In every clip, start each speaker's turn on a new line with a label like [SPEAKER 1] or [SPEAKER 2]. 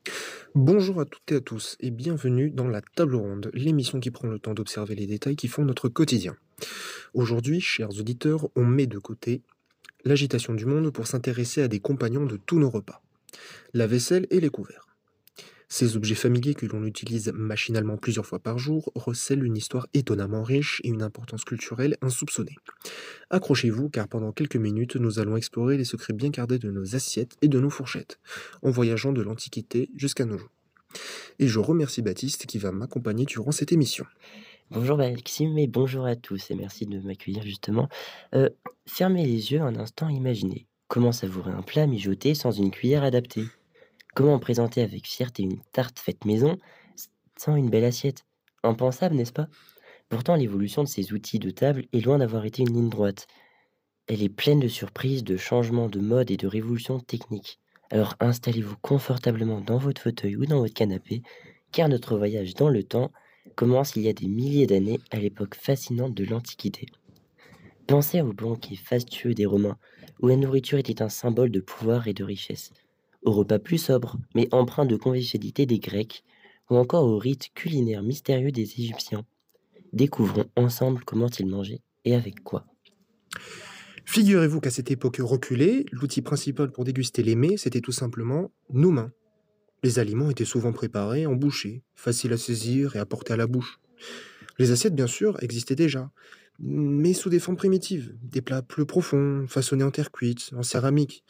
[SPEAKER 1] Bonjour à toutes et à tous et bienvenue dans la table ronde, l'émission qui prend le temps d'observer les détails qui font notre quotidien. Aujourd'hui, chers auditeurs, on met de côté l'agitation du monde pour s'intéresser à des compagnons de tous nos repas, la vaisselle et les couverts. Ces objets familiers que l'on utilise machinalement plusieurs fois par jour recèlent une histoire étonnamment riche et une importance culturelle insoupçonnée. Accrochez-vous car pendant quelques minutes, nous allons explorer les secrets bien gardés de nos assiettes et de nos fourchettes, en voyageant de l'Antiquité jusqu'à nos jours. Et je remercie Baptiste qui va m'accompagner durant cette émission.
[SPEAKER 2] Bonjour Maxime et bonjour à tous et merci de m'accueillir justement. Fermez les yeux un instant, imaginez. Comment savourer un plat mijoté sans une cuillère adaptée? Comment présenter avec fierté une tarte faite maison sans une belle assiette? Impensable, n'est-ce pas? Pourtant, l'évolution de ces outils de table est loin d'avoir été une ligne droite. Elle est pleine de surprises, de changements de mode et de révolutions techniques. Alors installez-vous confortablement dans votre fauteuil ou dans votre canapé, car notre voyage dans le temps commence il y a des milliers d'années à l'époque fascinante de l'Antiquité. Pensez aux banquets fastueux des Romains, où la nourriture était un symbole de pouvoir et de richesse, aux repas plus sobres, mais empreints de convivialité des Grecs, ou encore aux rites culinaires mystérieux des Égyptiens. Découvrons ensemble comment ils mangeaient et avec quoi.
[SPEAKER 1] Figurez-vous qu'à cette époque reculée, l'outil principal pour déguster les mets, c'était tout simplement nos mains. Les aliments étaient souvent préparés en bouchées, faciles à saisir et à porter à la bouche. Les assiettes, bien sûr, existaient déjà, mais sous des formes primitives, des plats plus profonds, façonnés en terre cuite, en céramique,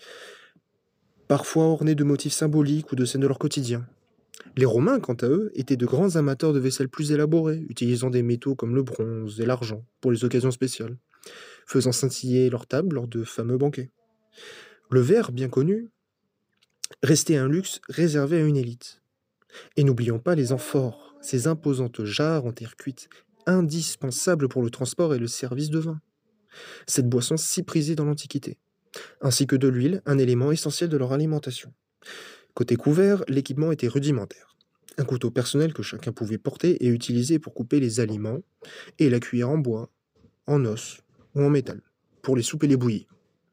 [SPEAKER 1] parfois ornés de motifs symboliques ou de scènes de leur quotidien. Les Romains, quant à eux, étaient de grands amateurs de vaisselle plus élaborée, utilisant des métaux comme le bronze et l'argent pour les occasions spéciales, faisant scintiller leur table lors de fameux banquets. Le verre, bien connu, restait un luxe réservé à une élite. Et n'oublions pas les amphores, ces imposantes jarres en terre cuite, indispensables pour le transport et le service de vin. Cette boisson si prisée dans l'Antiquité, ainsi que de l'huile, un élément essentiel de leur alimentation. Côté couvert, l'équipement était rudimentaire. Un couteau personnel que chacun pouvait porter et utiliser pour couper les aliments, et la cuillère en bois, en os ou en métal, pour les soupes et les bouillies.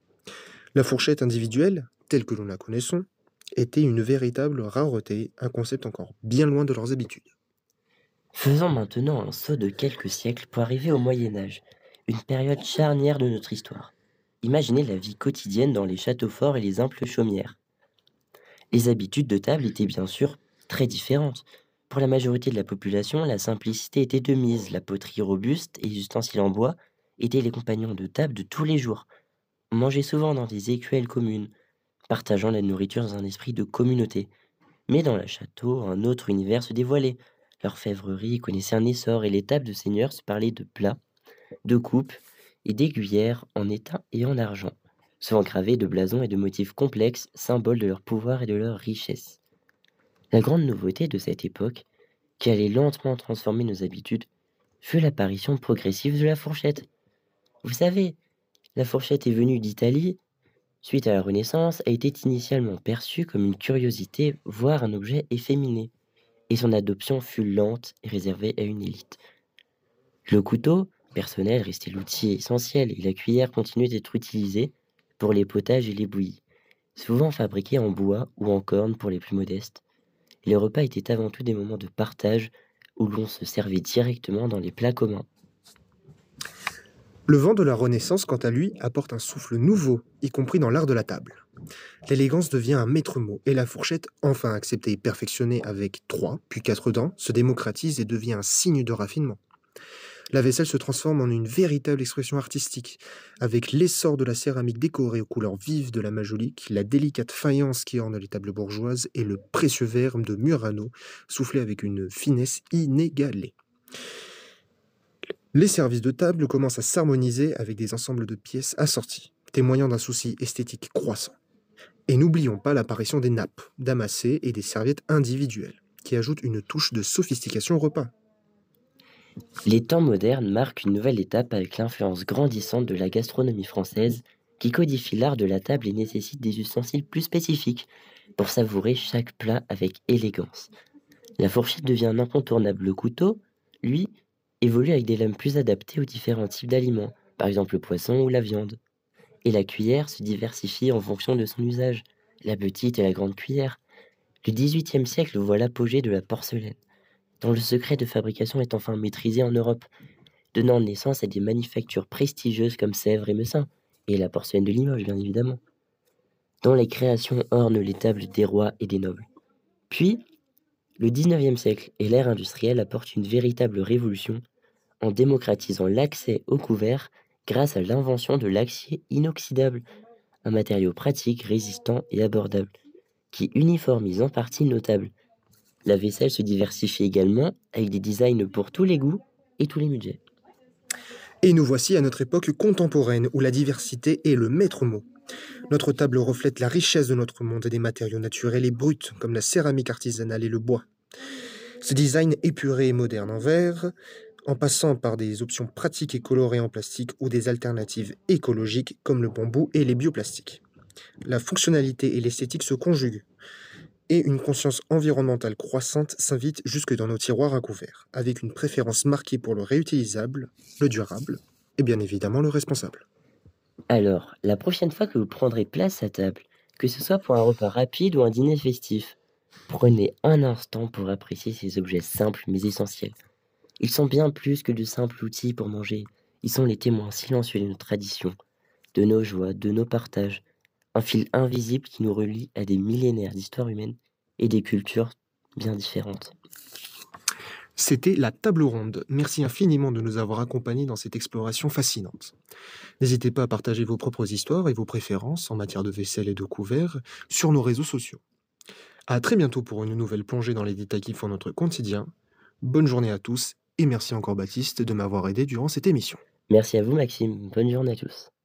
[SPEAKER 1] La fourchette individuelle, telle que nous la connaissons, était une véritable rareté, un concept encore bien loin de leurs habitudes.
[SPEAKER 2] Faisons maintenant un saut de quelques siècles pour arriver au Moyen Âge, une période charnière de notre histoire. Imaginez la vie quotidienne dans les châteaux forts et les amples chaumières. Les habitudes de table étaient bien sûr très différentes. Pour la majorité de la population, la simplicité était de mise, la poterie robuste et les ustensiles en bois étaient les compagnons de table de tous les jours. On mangeait souvent dans des écuelles communes, partageant la nourriture dans un esprit de communauté. Mais dans le château, un autre univers se dévoilait. L'orfèvrerie connaissait un essor et les tables de seigneurs se parlaient de plats, de coupes et d'aiguillères en étain et en argent, souvent gravés de blasons et de motifs complexes, symboles de leur pouvoir et de leur richesse. La grande nouveauté de cette époque, qui allait lentement transformer nos habitudes, fut l'apparition progressive de la fourchette. Vous savez, la fourchette est venue d'Italie, suite à la Renaissance, a été initialement perçue comme une curiosité, voire un objet efféminé, et son adoption fut lente et réservée à une élite. Le couteau, personnel, restait l'outil essentiel et la cuillère continuait d'être utilisée pour les potages et les bouillies, souvent fabriqués en bois ou en corne pour les plus modestes. Les repas étaient avant tout des moments de partage où l'on se servait directement dans les plats communs.
[SPEAKER 1] Le vent de la Renaissance, quant à lui, apporte un souffle nouveau, y compris dans l'art de la table. L'élégance devient un maître mot, et la fourchette, enfin acceptée et perfectionnée avec 3 puis 4 dents, se démocratise et devient un signe de raffinement. La vaisselle se transforme en une véritable expression artistique, avec l'essor de la céramique décorée aux couleurs vives de la majolique, la délicate faïence qui orne les tables bourgeoises et le précieux verre de Murano, soufflé avec une finesse inégalée. Les services de table commencent à s'harmoniser avec des ensembles de pièces assorties, témoignant d'un souci esthétique croissant. Et n'oublions pas l'apparition des nappes, damassées et des serviettes individuelles, qui ajoutent une touche de sophistication au repas.
[SPEAKER 2] Les temps modernes marquent une nouvelle étape avec l'influence grandissante de la gastronomie française qui codifie l'art de la table et nécessite des ustensiles plus spécifiques pour savourer chaque plat avec élégance. La fourchette devient un incontournable. Le couteau, lui, évolue avec des lames plus adaptées aux différents types d'aliments, par exemple le poisson ou la viande. Et la cuillère se diversifie en fonction de son usage, la petite et la grande cuillère, Le XVIIIe siècle voit l'apogée de la porcelaine, dont le secret de fabrication est enfin maîtrisé en Europe, donnant naissance à des manufactures prestigieuses comme Sèvres et Messin, et la porcelaine de Limoges bien évidemment, dont les créations ornent les tables des rois et des nobles. Puis, le XIXe siècle et l'ère industrielle apportent une véritable révolution en démocratisant l'accès au couvert grâce à l'invention de l'acier inoxydable, un matériau pratique, résistant et abordable, qui uniformise en partie nos tables. La vaisselle se diversifie également avec des designs pour tous les goûts et tous les budgets.
[SPEAKER 1] Et nous voici à notre époque contemporaine où la diversité est le maître mot. Notre table reflète la richesse de notre monde et des matériaux naturels et bruts comme la céramique artisanale et le bois. Ce design épuré et moderne en verre, en passant par des options pratiques et colorées en plastique ou des alternatives écologiques comme le bambou et les bioplastiques. La fonctionnalité et l'esthétique se conjuguent et une conscience environnementale croissante s'invite jusque dans nos tiroirs à couverts, avec une préférence marquée pour le réutilisable, le durable et bien évidemment le responsable.
[SPEAKER 2] Alors, la prochaine fois que vous prendrez place à table, que ce soit pour un repas rapide ou un dîner festif, prenez un instant pour apprécier ces objets simples mais essentiels. Ils sont bien plus que de simples outils pour manger. Ils sont les témoins silencieux de nos traditions, de nos joies, de nos partages. Un fil invisible qui nous relie à des millénaires d'histoire humaine et des cultures bien différentes.
[SPEAKER 1] C'était la table ronde. Merci infiniment de nous avoir accompagnés dans cette exploration fascinante. N'hésitez pas à partager vos propres histoires et vos préférences en matière de vaisselle et de couverts sur nos réseaux sociaux. À très bientôt pour une nouvelle plongée dans les détails qui font notre quotidien. Bonne journée à tous et merci encore Baptiste de m'avoir aidé durant cette émission.
[SPEAKER 2] Merci à vous Maxime, bonne journée à tous.